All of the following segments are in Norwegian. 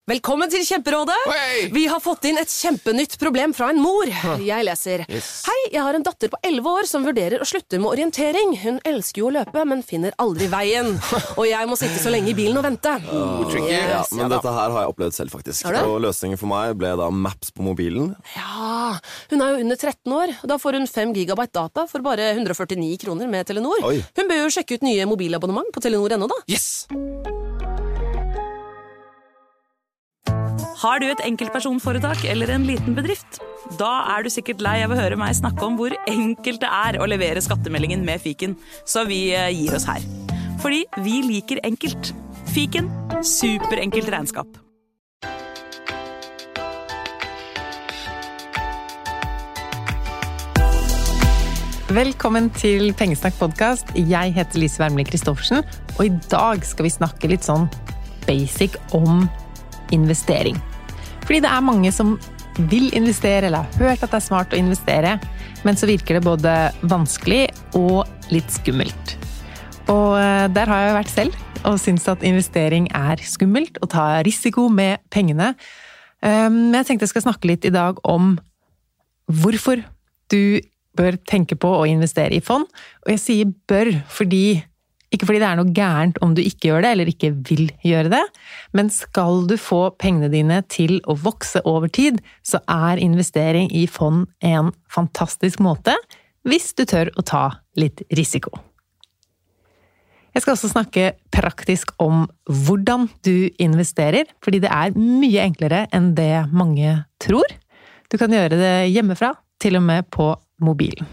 Velkommen til Kjemperådet! Hey! Vi har fått inn et kjempenytt problem fra en mor. Jeg leser. Yes. Hei, jeg har en datter på 11 år som vurderer å slutte med orientering. Hun elsker jo å løpe, men finner aldri veien. Og jeg må sitte så lenge i bilen og vente. Tricky. Ja, men dette her har jeg opplevd selv faktisk. Har du? Og løsningen for meg ble da Maps på mobilen. Ja, hun er jo under 13 år. Da får hun 5 gigabyte data for bare 149 kroner med Telenor. Oi. Hun bør jo sjekke ut nye mobilabonnement på Telenor.no da. Yes! Har du et enkeltpersonforetak eller en liten bedrift? Da er du sikkert lei av å høre meg snakke om hvor enkelt det er å levere skattemeldingen med Fiken, så vi gir oss her. Fordi vi liker enkelt. Fiken, superenkelt regnskap. Velkommen til Pengesnakk podcast. Jeg heter Lise Wermli Kristoffersen, og i dag skal vi snakke litt sånn basic om investering. Fordi det er mange som vil investere, eller har hørt at det er smart å investere, men så virker det både vanskelig og litt skummelt. Og der har jeg vært selv, og synes at investering er skummelt, og ta risiko med pengene. Men jeg tenkte jeg skal snakke litt i dag om hvorfor du bør tenke på å investere i fond. Og jeg sier bør, ikke fordi det er noe gærent om du ikke gjør det, eller ikke vil gjøre det, men skal du få pengene dine til å vokse over tid, så er investering i fond en fantastisk måte, hvis du tør å ta litt risiko. Jeg skal også snakke praktisk om hvordan du investerer, fordi det er mye enklere enn det mange tror. Du kan gjøre det hjemmefra, til og med på mobilen.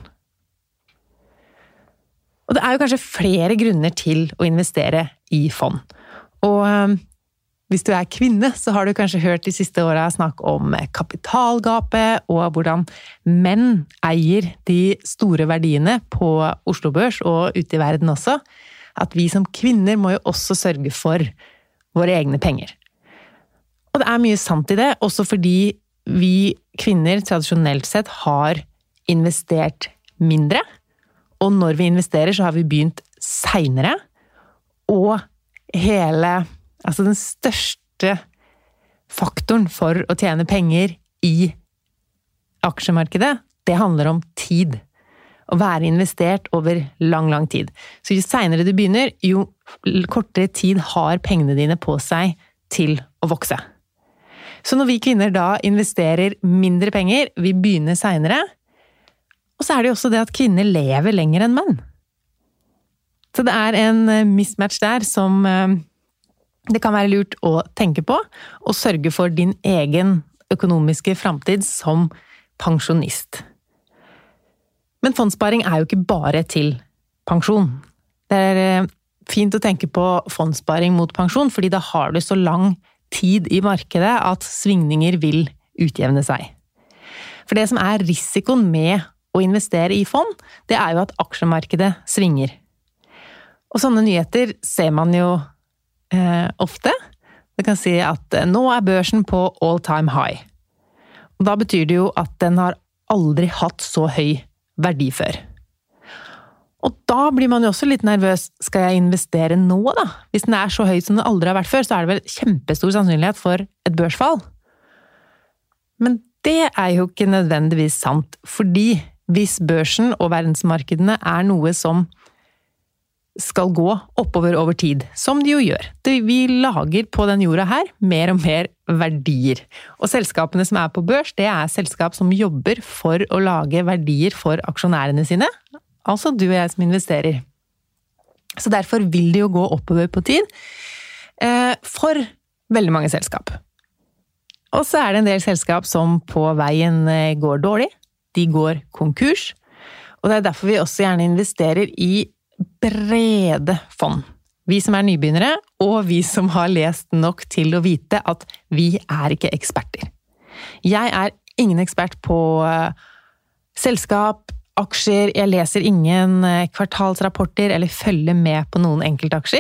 Og det er jo kanskje flere grunner til å investere i fond. Og hvis du er kvinne, så har du kanskje hørt de siste årene snakk om kapitalgapet, og hvordan menn eier de store verdiene på Oslo Børs og ute i verden også. At vi som kvinner må jo også sørge for våre egne penger. Og det er mye sant i det, også fordi vi kvinner tradisjonelt sett har investert mindre, og når vi investerer så har vi begynt senere, og den største faktoren for å tjene penger i aksjemarkedet, det handler om tid. Å være investert over lang, lang tid. Så jo senere du begynner, jo kortere tid har pengene dine på seg til å vokse. Så når vi kvinner da investerer mindre penger, vi begynner senere, og så er det jo også det at kvinner lever lenger enn menn. Så det er en mismatch der som det kan være lurt å tenke på, og sørge for din egen økonomiske fremtid som pensjonist. Men fondssparing er jo ikke bare til pensjon. Det er fint å tenke på fondssparing mot pensjon, fordi da har du så lang tid i markedet at svingninger vil utjevne seg. For det som er risikoen med å investere i fond, det er jo at aksjemarkedet svinger. Og sånne nyheter ser man jo ofte. Det kan si at nå er børsen på all time high. Og da betyr det jo at den har aldri hatt så høy verdi før. Og da blir man jo også litt nervøs. Skal jeg investere nå da? Hvis den er så høy som den aldri har vært før, så er det vel kjempestor sannsynlighet for et børsfall. Men det er jo ikke nødvendigvis sant, fordi hvis børsen og verdensmarkedene er noe som skal gå oppover over tid, som de jo gjør. Vi lager på den jorda her mer og mer verdier. Og selskapene som er på børs, det er selskap som jobber for å lage verdier for aksjonærene sine, altså du og jeg som investerer. Så derfor vil det jo gå oppover på tid for veldig mange selskap. Og så er det en del selskap som på veien går dårlig, de går konkurs, og det er derfor vi også gjerne investerer i brede fond. Vi som er nybegynnere, og vi som har lest nok til å vite at vi er ikke eksperter. Jeg er ingen ekspert på selskap, aksjer, jeg leser ingen kvartalsrapporter eller følger med på noen enkeltaksjer.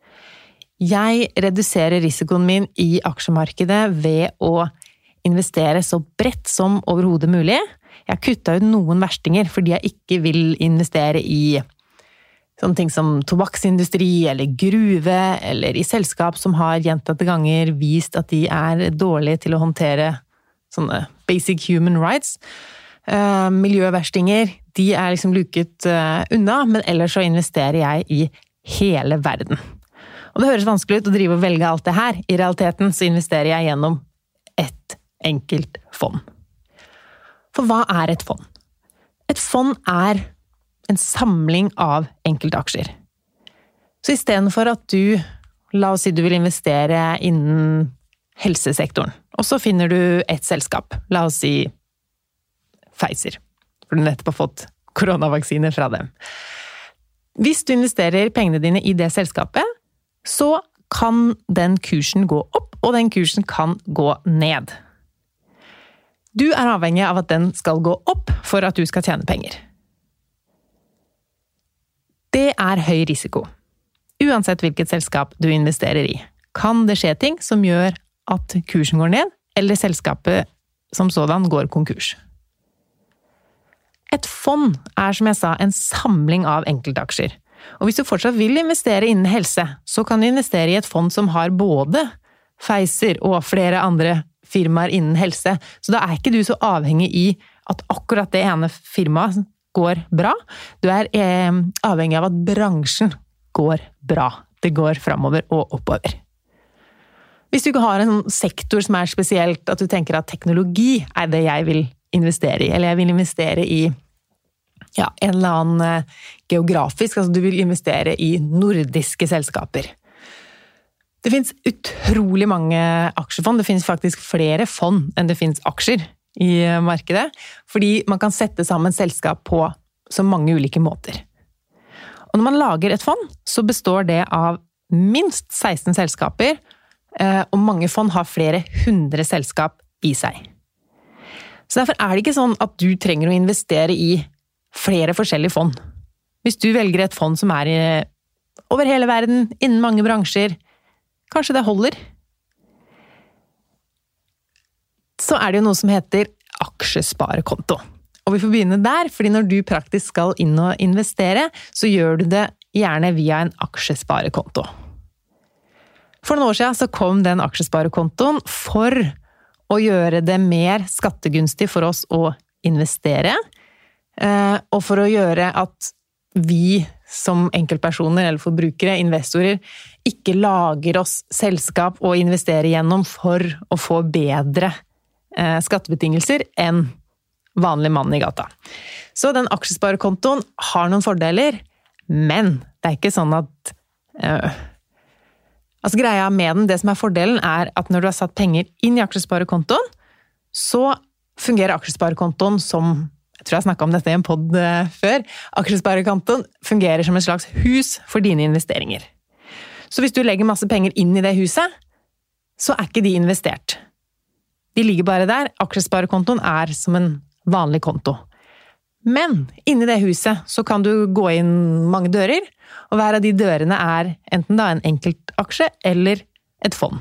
Jeg reduserer risikoen min i aksjemarkedet ved å investere så bredt som overhodet mulig. Jeg har kuttet ut noen verstinger fordi jeg ikke vil investere i sånne ting som tobakksindustri eller gruve, eller i selskap som har gjentatte ganger vist at de dårlige til å håndtere sånne basic human rights. Miljøverstinger, de liksom luket unna, men ellers så investerer jeg i hele verden. Og det høres vanskelig ut å drive og velge alt det her. I realiteten så investerer jeg gjennom et enkelt fond. For hva et fond? Et fond en samling av enkeltaksjer. Så i stedet for at la oss si du vil investere innen helsesektoren, og så finner du et selskap, la oss si Pfizer, for du nettopp har fått koronavaksiner fra dem. Hvis du investerer pengene dine i det selskapet, så kan den kursen gå opp, og den kursen kan gå ned. Du avhengig av at den skal gå opp for at du skal tjene penger. Det høy risiko. Uansett hvilket selskap du investerer i, kan det skje ting som gjør at kursen går ned, eller selskapet som sådan går konkurs. Et fond som jeg sa, en samling av enkeltaksjer. Og hvis du fortsatt vil investere innen helse, så kan du investere i et fond som har både Pfizer og flere andre firmaer innen helse. Så da ikke du så avhengig i at akkurat det ene firmaet går bra. Du avhengig av at bransjen går bra. Det går fremover og oppover. Hvis du ikke har en sektor som spesielt, at du tenker at teknologi det jeg vil investere i, eller jeg vil investere i en eller annen geografisk, altså du vil investere i nordiske selskaper. Det finnes utrolig mange aksjefond, det finnes faktisk flere fond enn det finnes aksjer i markedet, fordi man kan sette sammen selskap på så mange ulike måter. Og når man lager et fond, så består det av minst 16 selskaper, og mange fond har flere 100 selskap i seg. Så derfor det ikke sånn at du trenger å investere i flere forskjellige fond. Hvis du velger et fond som over hele verden, innen mange bransjer, kanskje det holder. Så det jo noe som heter aksjesparekonto. Og vi får begynne der, fordi når du praktisk skal inn og investere, så gjør du det gjerne via en aksjesparekonto. For noen år siden så kom den aksjesparekontoen for å gjøre det mer skattegunstig for oss å investere, og for å gjøre at vi som enkeltpersoner eller forbrukere, investorer, ikke lager oss selskap og investerer gjennom for å få bedre skattebetingelser enn vanlig mann i gata. Så den aksjesparekontoen har noen fordeler, men det ikke sånn at greia med den, det som fordelen at når du har satt penger inn i aksjesparekontoen, så fungerer aksjesparekontoen som, jeg tror jeg snakket om dette i en podd før, aksjesparekontoen fungerer som et slags hus for dine investeringer. Så hvis du legger masse penger inn i det huset, så ikke de investert. De ligger bare der, aksjesparekontoen som en vanlig konto. Men inni det huset så kan du gå inn mange dører, og hver av de dørene enten da en enkeltaksje eller et fond.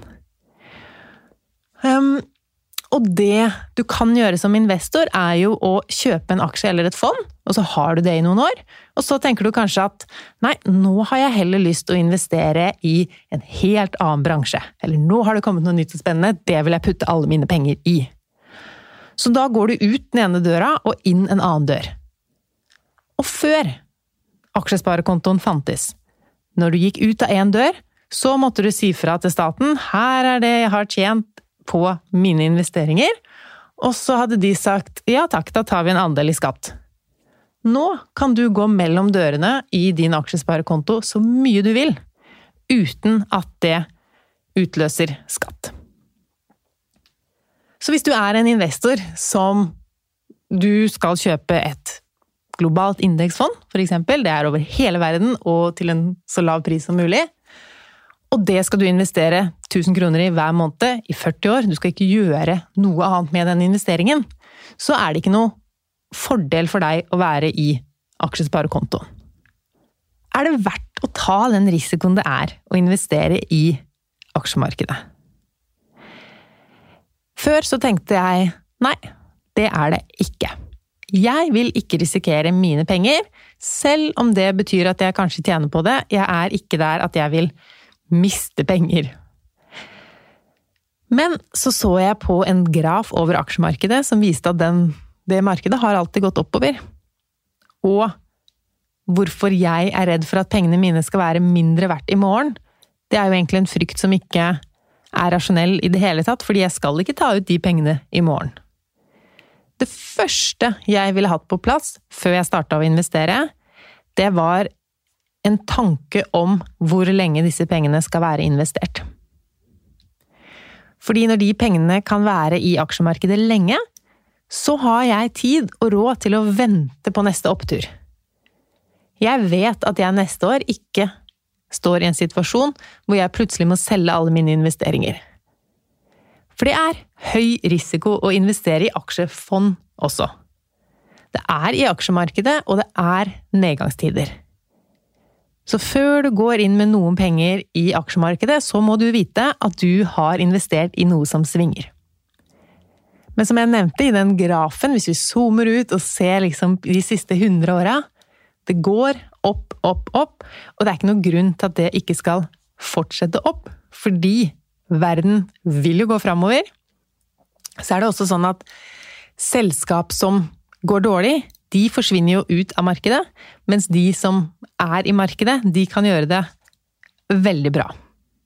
Og det du kan gjøre som investor jo å kjøpe en aksje eller et fond, og så har du det i noen år, og så tenker du kanskje at nei, nå har jeg heller lyst til å investere i en helt annen bransje, eller nå har det kommet noe nytt og spennende, det vil jeg putte alle mine penger i. Så da går du ut den ene døra og inn en annen dør. Og før aksjesparekontoen fantes, når du gikk ut av en dør, så måtte du si fra til staten, her det jeg har tjent på mine investeringer, og så hadde de sagt, ja takk, da tar vi en andel i skatt. Nå kan du gå mellom dørene i din aksjesparekonto så mye du vil, uten at det utløser skatt. Så hvis du en investor som du skal kjøpe et globalt indeksfond, for eksempel, det over hele verden og til en så lav pris som mulig, og det skal du investere 1000 kroner i hver måned i 40 år, du skal ikke gjøre noe annet med den investeringen, så det ikke noe fordel for deg å være i aksjesparekonto. Det verdt å ta den risikoen det å investere i aksjemarkedet? Før så tenkte jeg, nei, det det ikke. Jeg vil ikke risikere mine penger, selv om det betyr at jeg kanskje tjener på det. Jeg er ikke der at jeg vil miste penger. Men så jeg på en graf over aksjemarkedet som viste at det markedet har alltid gått oppover. Og hvorfor jeg er redd for at pengene mine skal være mindre verdt i morgen, det er jo egentlig en frykt som ikke er rasjonell i det hele tatt, fordi jeg skal ikke ta ut de pengene i morgen. Det første jeg ville hatt på plass før jeg startet å investere, det var en tanke om hvor lenge disse pengene skal være investert. Fordi når de pengene kan være i aksjemarkedet lenge, så har jeg tid og råd til å vente på neste opptur. Jeg vet at jeg neste år ikke står i en situasjon hvor jeg plutselig må selge alle mine investeringer. For det er høy risiko å investere i aksjefond også. Det er i aksjemarkedet, og det er nedgangstider. Så før du går inn med noen penger i aksjemarkedet, så må du vite at du har investert i noe som svinger. Men som jeg nevnte i den grafen, hvis vi zoomer ut og ser liksom de siste 100 årene, det går opp, opp, opp, og det er ikke noen grunn til at det ikke skal fortsette opp, fordi verden vil jo gå fremover. Så det også sånn at selskap som går dårlig, de forsvinner jo ut av markedet, mens de som er i markedet, de kan gjøre det veldig bra.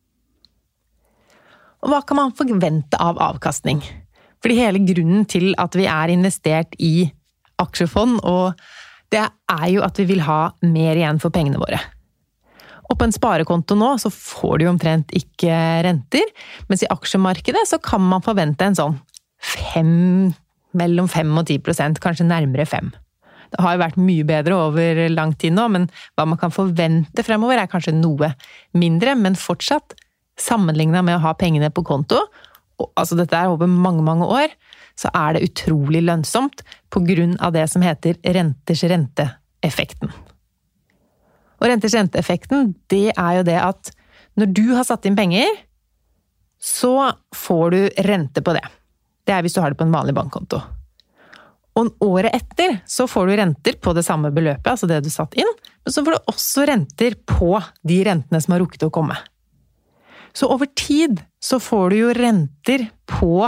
Og hva kan man forvente av avkastning? Fordi hele grunnen til at vi er investert i aksjefond, og det er jo at vi vil ha mer igjen for pengene våre. Og på en sparekonto nå så får du jo omtrent ikke renter, mens i aksjemarkedet så kan man forvente en sånn mellom 5 og 10%, kanskje nærmere 5. Det har jo vært mye bedre over lang tid nå, men hva man kan forvente fremover er kanskje noe mindre, men fortsatt sammenlignet med å ha pengene på konto, og altså dette er over mange, mange år, så er det utrolig lønnsomt på grunn av det som heter renters renteeffekten. Og renters renteeffekten, det er jo det at når du har satt inn penger, så får du rente på det. Det er hvis du har det på en vanlig bankkonto. Og året etter så får du renter på det samme beløpet, altså det du satt inn, men så får du også renter på de rentene som har rukket å komme. Så over tid så får du jo renter på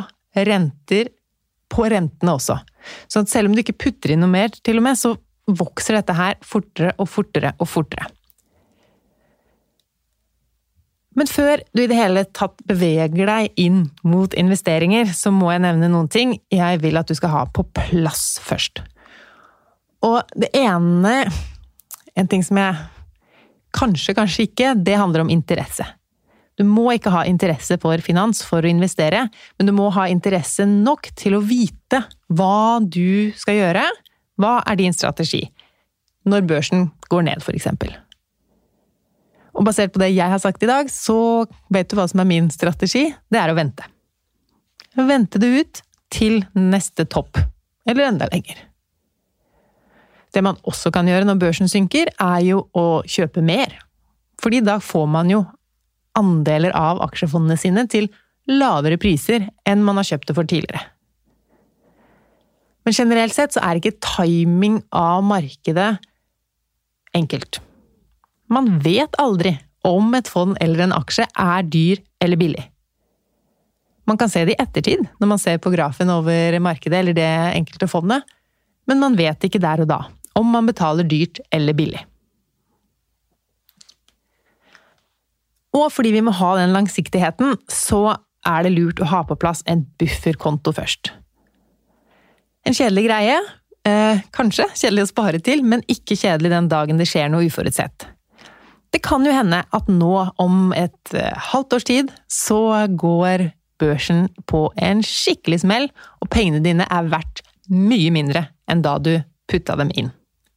rentene også. Så selv om du ikke putter inn noe mer til og med, så vokser dette her fortere og fortere og fortere. Men før du i det hele tatt beveger deg inn mot investeringer, så må jeg nevne noen ting jeg vil at du skal ha på plass først. Og det ene, en ting som jeg kanskje ikke, det handler om interesse. Du må ikke ha interesse for finans for å investere, men du må ha interesse nok til å vite hva du skal gjøre. Hva er din strategi når børsen går ned, for eksempel? Og basert på det jeg har sagt i dag, så vet du hva som er min strategi. Det er å vente. Vente det ut til neste topp, eller enda lenger. Det man også kan gjøre når børsen synker, er jo å kjøpe mer. Fordi da får man jo andeler av aksjefondene sine til lavere priser enn man har kjøpt det for tidligere. Men generelt sett så er ikke timing av markedet enkelt. Man vet aldri om et fond eller en aksje er dyr eller billig. Man kan se det i ettertid når man ser på grafen over markedet eller det enkelte fondet, men man vet ikke der og da om man betaler dyrt eller billig. Og fordi vi må ha den langsiktigheten, så er det lurt å ha på plass en bufferkonto først. En kjedelig greie, kanskje kjedelig å spare til, men ikke kjedelig den dagen det skjer noe uforutsett. Det kan jo hende at nå om et halvt års tid, så går børsen på en skikkelig smell, og pengene dine er verdt mye mindre enn da du putta dem inn.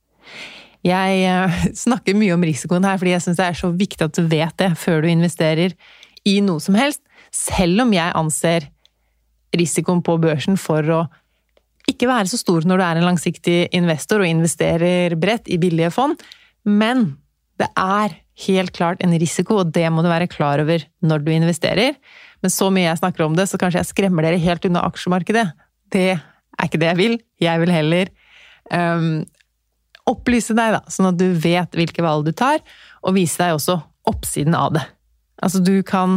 Jeg snakker mye om risikoen her, fordi jeg synes det er så viktig at du vet det før du investerer i noe som helst, selv om jeg anser risikoen på børsen for å ikke være så stor når du er en langsiktig investor og investerer bredt i billige fond, men det er helt klart en risiko, og det må du være klar over når du investerer. Men så mye jeg snakker om det, så kanskje jeg skremmer dere helt unna aksjemarkedet. Det er ikke det jeg vil. Jeg vil heller opplyse deg da, sånn at du vet hvilke valg du tar, og vise deg også oppsiden av det. Altså du kan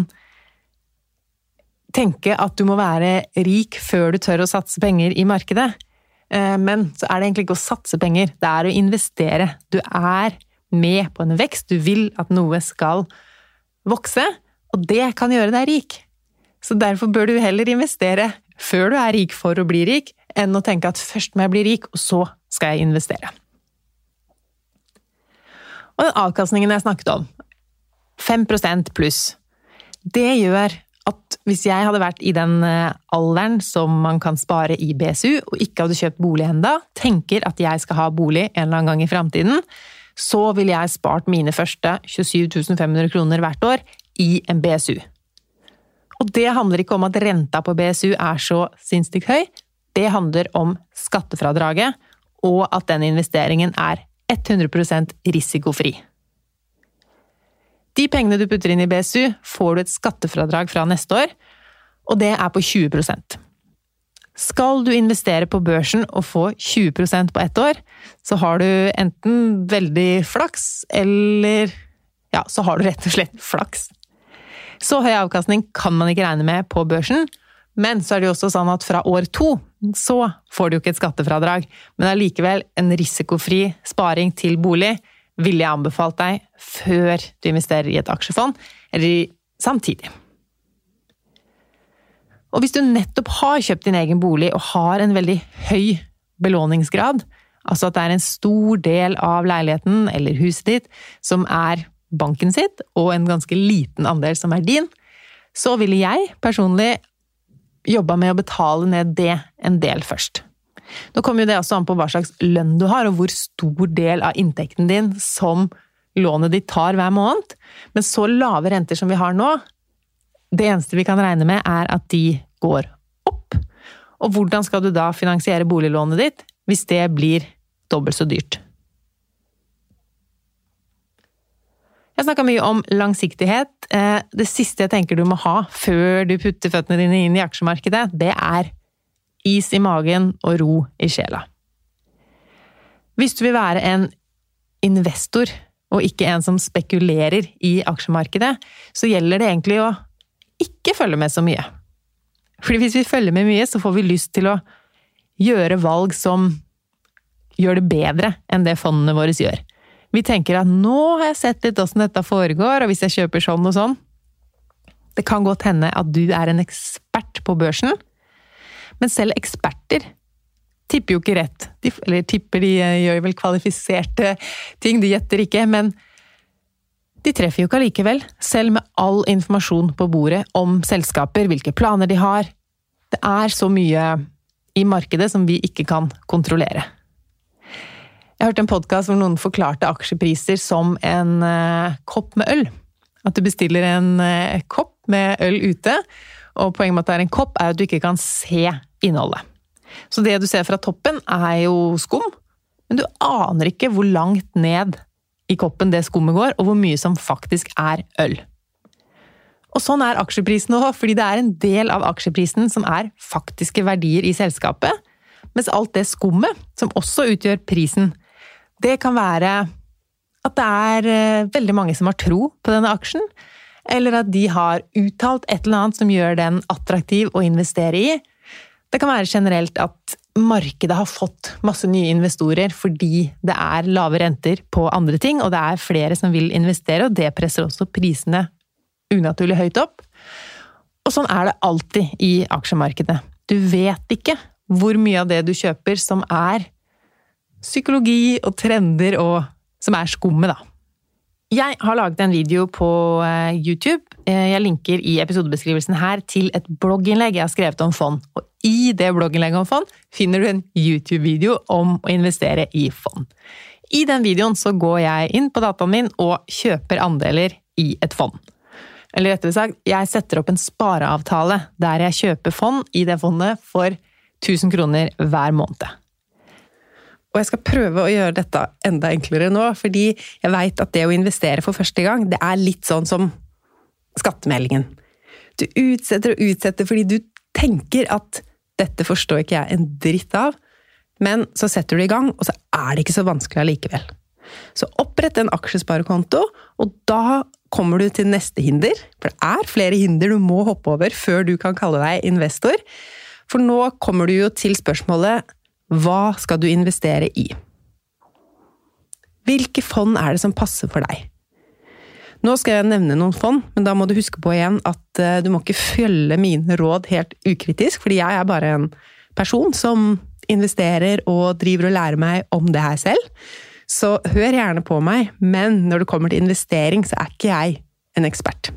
tenke at du må være rik før du tør å satse penger i markedet, men så er det egentlig ikke å satse penger, det er å investere. Du er med på en vekst, du vil at noe skal vokse, og det kan gjøre deg rik. Så derfor bør du heller investere før du er rik for å bli rik, enn å tenke at først må jeg bli rik, og så skal jeg investere. Og den avkastningen jeg snakket om, 5% pluss, det gjør at hvis jeg hadde vært i den alderen som man kan spare i BSU, og ikke hadde kjøpt bolig enda, tenker at jeg skal ha bolig en eller annen gang i fremtiden, så ville jeg spart mine første 27 500 kroner hvert år i en BSU. Og det handler ikke om at renta på BSU er så sinnssykt høy, det handler om skattefradraget, og at den investeringen er 100% risikofri. De pengene du putter inn i BSU får du et skattefradrag fra neste år, og det er på 20%. Skal du investere på børsen og få 20% på ett år, så har du enten veldig flaks, eller ja, så har du rett og slett flaks. Så høy avkastning kan man ikke regne med på børsen, men så er det jo også sånn at fra år 2 så får du jo ikke et skattefradrag, men allikevel en risikofri sparing til bolig ville jeg anbefalt deg før du investerer i et aksjefond, eller samtidig. Og hvis du nettopp har kjøpt din egen bolig og har en veldig høy belåningsgrad, altså at det er en stor del av leiligheten eller huset ditt som er banken sitt, og en ganske liten andel som er din, så ville jeg personlig jobba med å betale ned det en del først. Nå kommer jo det også an på hva slags lønn du har, og hvor stor del av inntekten din som lånet ditt tar hver måned. Men så lave renter som vi har nå, det eneste vi kan regne med er at de går opp. Og hvordan skal du da finansiere boliglånet ditt hvis det blir dobbelt så dyrt? Jeg snakket mye om langsiktighet. Det siste jeg tenker du må ha før du putter føttene dine inn i aksjemarkedet, det er is i magen og ro i sjela. Hvis du vil være en investor, og ikke en som spekulerer i aksjemarkedet, så gjelder det egentlig å ikke følge med så mye. Fordi hvis vi følger med mye, så får vi lyst til å gjøre valg som gjør det bedre enn det fondene våre gjør. Vi tenker at nå har jeg sett litt hvordan dette foregår, og hvis jeg kjøper sånn og sånn, det kan godt hende at du er en ekspert på børsen, men selv eksperter tipper jo ikke rett. Eller tipper, de gjør vel kvalifiserte ting, de gjetter ikke, men de treffer jo ikke allikevel, selv med all informasjon på bordet om selskaper, hvilke planer de har. Det er så mye i markedet som vi ikke kan kontrollere. Jeg hørte en podcast hvor noen forklarte aksjepriser som en kopp med øl. At du bestiller en kopp med øl ute, og poenget med at det er en kopp er at du ikke kan se innholdet. Så det du ser fra toppen er jo skum, men du aner ikke hvor langt ned i koppen det skummet går, og hvor mye som faktisk er øl. Og sånn er aksjeprisen også, fordi det er en del av aksjeprisen som er faktiske verdier i selskapet, mens alt det skummet, som også utgjør prisen, det kan være at det er veldig mange som har tro på denne aksjen, eller at de har uttalt et eller annet som gjør den attraktiv å investere i. Det kan være generelt at markedet har fått masse nye investorer fordi det er lave renter på andre ting, og det er flere som vil investere, og det presser også prisene unaturlig høyt opp. Og sånn er det alltid i aksjemarkedet. Du vet ikke hvor mye av det du kjøper som er psykologi og trender, og som er skummet da. Jeg har laget en video på YouTube. Jeg linker i episodebeskrivelsen her til et blogginnlegg jeg har skrevet om fond. Og i det blogginnlegget om fond finner du en YouTube-video om å investere i fond. I den videoen så går jeg inn på dataen min og kjøper andeler i et fond. Eller rettere sagt, jeg setter opp en spareavtale der jeg kjøper fond i det fondet for 1000 kroner hver måned. Og jeg skal prøve å gjøre dette enda enklere nå, fordi jeg vet at det å investere for første gang, det er litt sånn som skattemeldingen. Du utsetter og utsetter fordi du tenker at dette forstår ikke jeg en dritt av, Men så setter du i gang, og så det ikke så vanskelig allikevel. Så opprett en aksjesparekonto, og da kommer du til neste hinder. For det flere hinder du må hoppe over før du kan kalle deg investor. For nå kommer du jo til spørsmålet, hva skal du investere i? Hvilke fond det som passer for deg? Nå skal jeg nevne noen fond, men da må du huske på igjen at du må ikke følge mine råd helt ukritisk, fordi jeg bare en person som investerer og driver og lærer meg om det her selv. Så hør gjerne på meg, men når det kommer til investering, så ikke jeg en ekspert.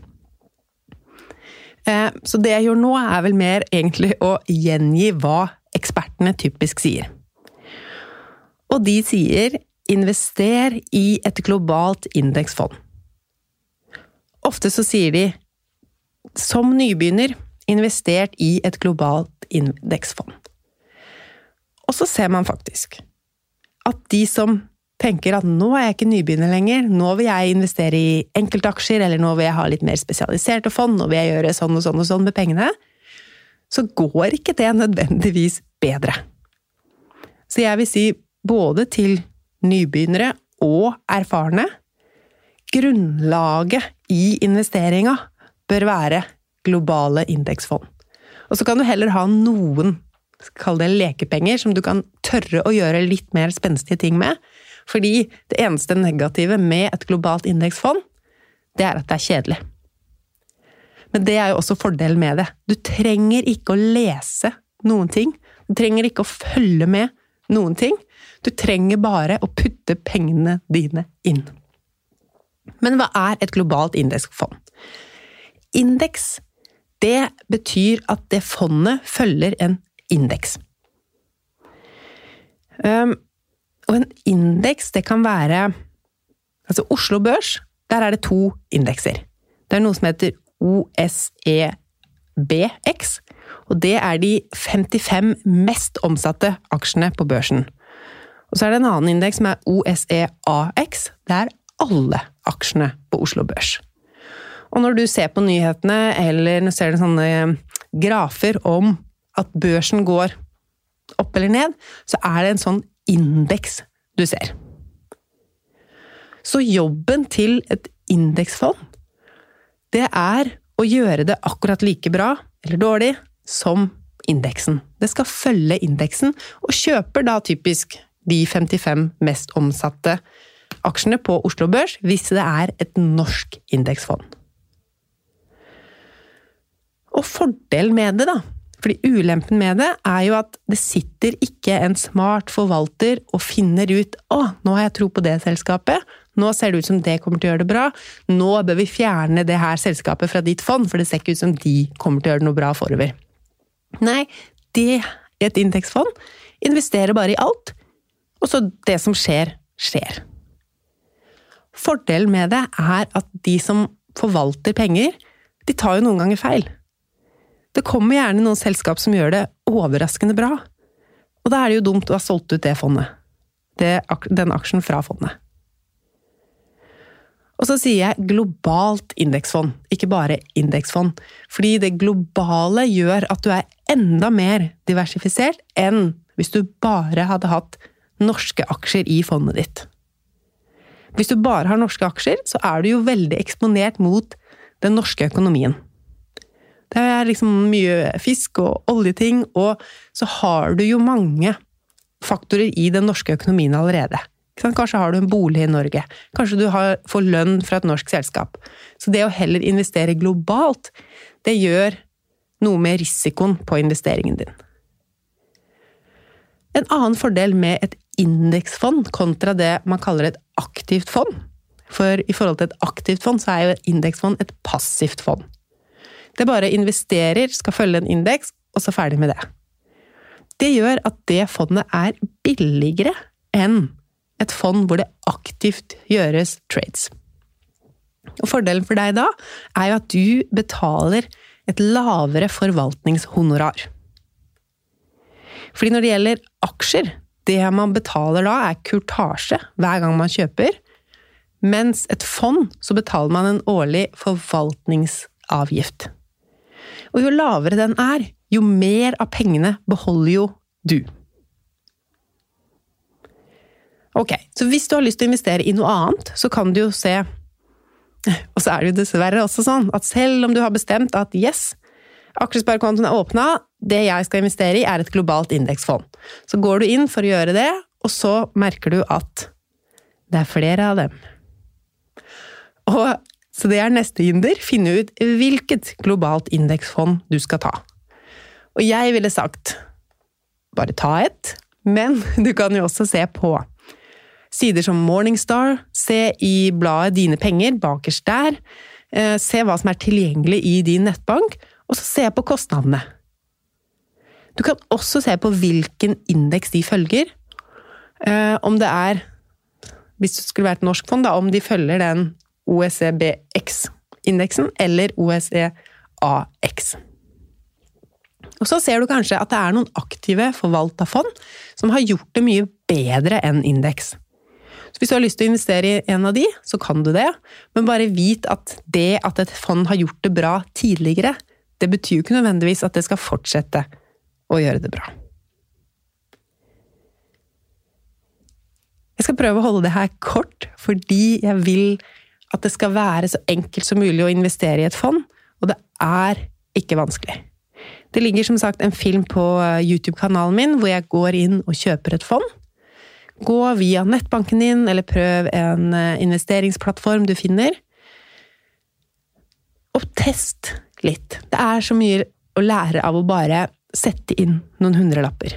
Så det jeg gjør nå vel mer egentlig å gjengi hva ekspertene typisk sier. Og de sier, invester i et globalt indeksfond. Ofte så sier de, som nybegynner, investert i et globalt indeksfond. Og så ser man faktisk at de som tenker at nå jeg ikke nybegynner lenger, nå vil jeg investere i enkeltaksjer, eller nå vil jeg ha litt mer spesialiserte fond, nå vil jeg gjøre sånn og sånn og sånn med pengene, så går ikke det nødvendigvis bedre. Så jeg vil si både til nybegynnere og erfarne, grunnlaget i investeringa bør være globale indeksfond. Og så kan du heller ha noen, kall det lekepenger, som du kan tørre å gjøre litt mer spenstige ting med, fordi det eneste negative med et globalt indeksfond, det at det kjedelig. Men det jo også fordelen med det. Du trenger ikke å lese noen ting, du trenger ikke å følge med noen ting, du trenger bare å putte pengene dine inn. Men hva et globalt indeksfond? Indeks, det betyr at det fondet følger en indeks. Og en indeks, det kan være, altså Oslo Børs, der det 2 indekser. Det noe som heter OSEBX, og det de 55 mest omsatte aksjene på børsen. Og så det en annen indeks som OSEAX, det alle aksjene på Oslo Børs. Og når du ser på nyhetene, eller når du ser sånne grafer om at børsen går opp eller ned, så det en sånn indeks du ser. Så jobben til et indeksfond, det å gjøre det akkurat like bra, eller dårlig, som indeksen. Det skal følge indeksen, og kjøper da typisk de 55 mest omsatte aksjene på Oslo Børs, hvis det et norsk indeksfond. Og fordelen med det da, fordi ulempen med det jo at det sitter ikke en smart forvalter og finner ut, nå har jeg tro på det selskapet, nå ser det ut som det kommer til å gjøre det bra, nå bør vi fjerne det her selskapet fra ditt fond, for det ser ikke ut som de kommer til å gjøre det noe bra forover. Nei, det et indeksfond investerer bare i alt, og så det som skjer, skjer. Fordelen med det at de som forvalter penger, de tar jo noen ganger feil. Det kommer gjerne noen selskap som gjør det overraskende bra, og da det jo dumt å ha solgt ut det fondet, den aksjen fra fondet. Og så sier jeg globalt indeksfond, ikke bare indeksfond, fordi det globale gjør at du enda mer diversifisert enn hvis du bare hadde hatt norske aksjer i fondet ditt. Hvis du bare har norske aksjer, så du jo veldig eksponert mot den norske økonomien. Det liksom mye fisk og oljeting, og så har du jo mange faktorer i den norske økonomien allerede. Kanskje har du en bolig i Norge, kanskje du får lønn fra et norsk selskap. Så det å heller investere globalt, det gjør noe med risikoen på investeringen din. En annen fordel med et indeksfond kontra det man kaller et aktivt fond, for i forhold til et aktivt fond så jo et indeksfond et passivt fond. Det bare investerer, skal følge en indeks, og så ferdig med det. Det gjør at det fondet billigere enn et fond hvor det aktivt gjøres trades. Og fordelen for deg da jo at du betaler et lavere forvaltningshonorar. Fordi når det gjelder aksjer, det man betaler da kurtasje hver gang man kjøper, mens et fond så betaler man en årlig forvaltningsavgift. Og jo lavere den jo mer av pengene beholder jo du. Ok, så hvis du har lyst til å investere i noe annet, så kan du jo se, og så er det jo dessverre også sånn, at selv om du har bestemt at yes, aksjesparekontoen er åpnet, det jeg skal investere i er et globalt indeksfond. Så går du inn for å gjøre det, og så merker du at det er flere av dem. Så det er neste hinder, finne ut hvilket globalt indeksfond du skal ta. Og jeg ville sagt, bare ta et, men du kan jo også se på sider som Morningstar, se i bladet Dine penger, bakerst der, se hva som er tilgjengelig i din nettbank, og så se på kostnadene. Du kan også se på hvilken indeks de følger, om det er, hvis det skulle vært norsk fond, da, om de følger den OECBX-indeksen eller OECAX. Og så ser du kanskje at det er noen aktive forvalterfond som har gjort det mye bedre enn indeks. Så hvis du har lyst til å investere i en av de, så kan du det, men bare vit at det at et fond har gjort det bra tidligere, det betyr jo ikke nødvendigvis at det skal fortsette å gjøre det bra. Jeg skal prøve å holde det her kort, fordi jeg vil at det skal være så enkelt som mulig å investere i et fond, og det er ikke vanskelig. Det ligger som sagt en film på YouTube-kanalen min, hvor jeg går inn og kjøper et fond. Gå via nettbanken din, eller prøv en investeringsplattform du finner. Og test litt. Det er så mye å lære av å bare sette inn noen hundrelapper.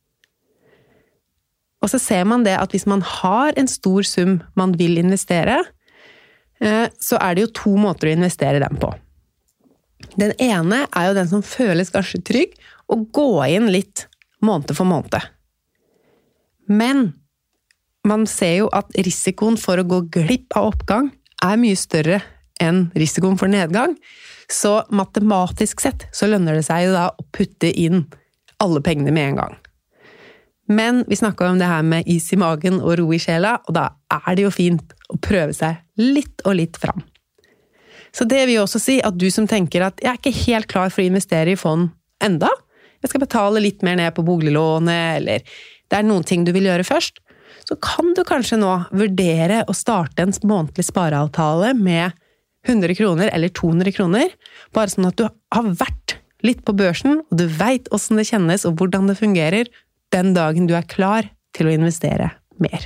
Og så ser man det at hvis man har en stor sum man vil investere, så er det jo 2 måter å investere den på. Den ene er jo den som føles ganske trygg, å gå inn litt måned for måned. Men man ser jo at risikoen for å gå glipp av oppgang er mye større enn risikoen for nedgang, så matematisk sett så lønner det seg jo da å putte inn alle pengene med en gang. Men vi snakket om det her med is i magen og ro i sjela, og da er det jo fint å prøve seg litt og litt fram. Så det vil jo også si at du som tenker at jeg er ikke helt klar for å investere i fond enda, jeg skal betale litt mer ned på boliglånet, eller det er noen ting du vil gjøre først, så kan du kanskje nå vurdere å starte en månedlig spareavtale med 100 kroner eller 200 kroner, bare sånn at du har vært litt på børsen, og du vet hvordan det kjennes og hvordan det fungerer, den dagen du er klar til å investere mer.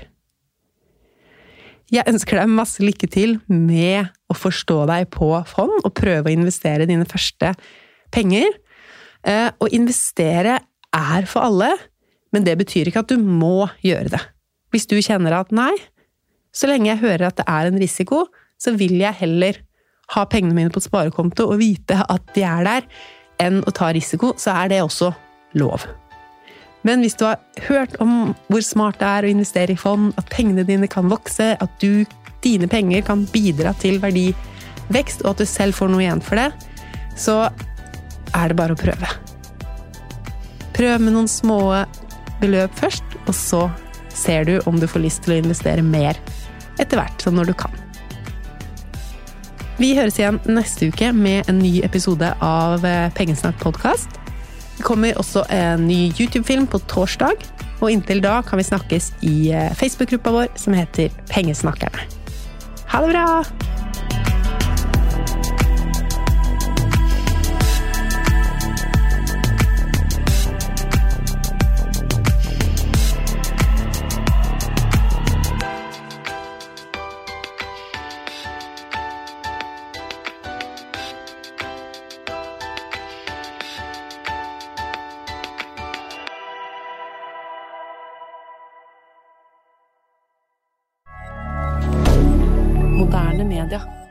Jeg ønsker deg masse lykke til med å forstå deg på fond og prøve å investere dine første penger. Å investere er for alle, men det betyr ikke at du må gjøre det. Hvis du kjenner at nei, så lenge jeg hører at det er en risiko, så vil jeg heller ha pengene mine på et sparekonto og vite at de er der, enn å ta risiko, så er det også lov. Men hvis du har hørt om hvor smart det er å investere i fond, at pengene dine kan vokse, at dine penger kan bidra til verdivekst, og at du selv får noe igjen for det, så er det bare å prøve. Prøv med noen små beløp først, og så ser du om du får lyst til å investere mer etter hvert, så når du kan. Vi høres igjen neste uke med en ny episode av Pengesnakk podcast. Det kommer også en ny YouTube-film på torsdag, og inntil da kan vi snakkes i Facebook-gruppa vår som heter Pengesnakkerne. Ha det bra! Moderne media.